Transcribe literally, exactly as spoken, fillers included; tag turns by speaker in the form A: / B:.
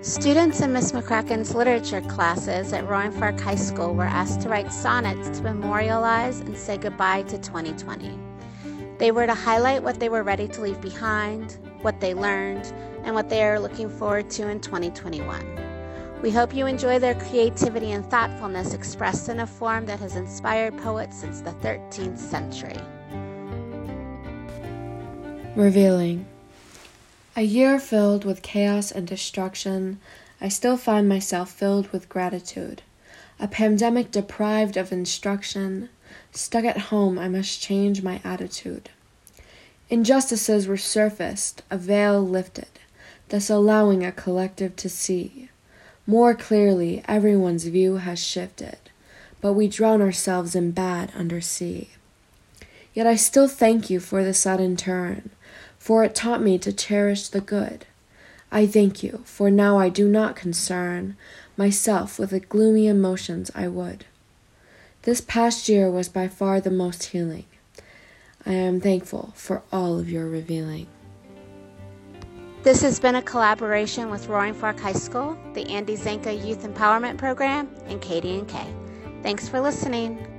A: Students in Miss McCracken's literature classes at Roaring Fork High School were asked to write sonnets to memorialize and say goodbye to twenty twenty. They were to highlight what they were ready to leave behind, what they learned, and what they are looking forward to in twenty twenty-one. We hope you enjoy their creativity and thoughtfulness expressed in a form that has inspired poets since the thirteenth century.
B: Revealing. A year filled with chaos and destruction, I still find myself filled with gratitude. A pandemic deprived of instruction, stuck at home, I must change my attitude. Injustices were surfaced, a veil lifted, thus allowing a collective to see. More clearly, everyone's view has shifted, but we drown ourselves in bad under sea. Yet I still thank you for the sudden turn, for it taught me to cherish the good. I thank you, for now I do not concern myself with the gloomy emotions I would. This past year was by far the most healing. I am thankful for all of your revealing.
A: This has been a collaboration with Roaring Fork High School, the Andy Zanka Youth Empowerment Program, and Katie and Kay. Thanks for listening.